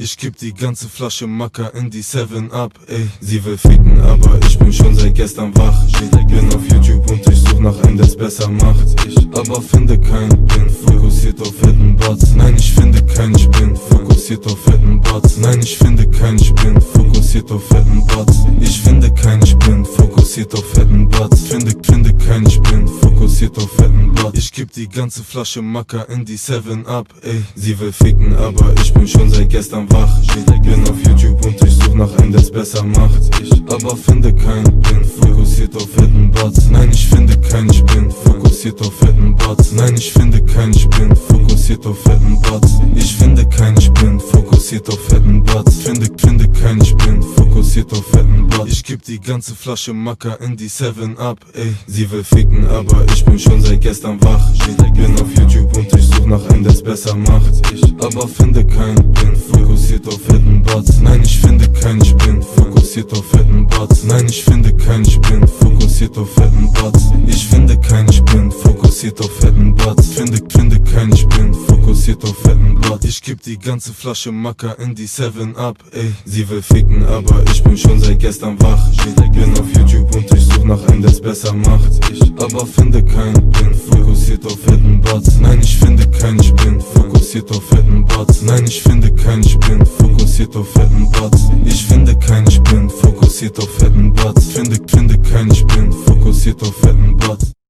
Ich geb die ganze Flasche Macker in die 7-Up, ey. Sie will ficken, aber ich bin schon seit gestern wach. Bin auf YouTube und ich such nach einem, der's besser macht. Aber finde keinen, bin fokussiert auf fetten Butts. Nein, ich finde keinen, ich bin fokussiert auf fetten Butts. Nein, ich finde keinen, ich bin fokussiert auf fetten Butts. Ich finde keinen, ich bin fokussiert auf fetten Butts. Finde keinen, ich bin fokussiert auf fetten Butts. Ich geb die ganze Flasche Macker in die 7-Up, ey. Sie will ficken, aber ich bin schon seit gestern wach. Bin auf YouTube und ich such nach einem, der's besser macht. Aber finde keinen, bin fokussiert auf fetten Butts. Nein, ich finde keinen, ich bin fokussiert auf fetten Butts. Nein, ich finde keinen, ich bin fokussiert auf fetten Butts. Ich finde keinen, ich bin fokussiert auf fetten Butts. Finde keinen, ich bin fokussiert auf fetten Butts. Ich geb die ganze Flasche Macker in die 7-Up, ey. Sie will ficken, aber ich bin schon seit gestern wach. Bin auf YouTube und ich such nach einem, der's besser macht. Aber finde keinen, bin fokussiert auf fetten Butts. Nein, ich finde keinen, ich bin fokussiert auf fetten Butts. Nein, ich finde keinen, ich bin fokussiert auf fetten Butts. Ich finde keinen, ich bin fokussiert auf fetten Butts. Finde keinen, ich bin fokussiert auf fetten Butts. Ich geb die ganze Flasche Macker in die 7-Up, ey. Sie will ficken, aber ich bin schon seit gestern wach. Bin auf YouTube und ich such nach einem, der's besser macht. Aber finde keinen, bin fokussiert auf fetten Butts. Nein, ich finde keinen, ich bin fokussiert auf fetten Butts. Nein, ich finde keinen, ich bin fokussiert auf fetten Butts. Ich finde keinen, ich bin fokussiert auf fetten Butts. Finde keinen, ich bin fokussiert auf fetten Butts.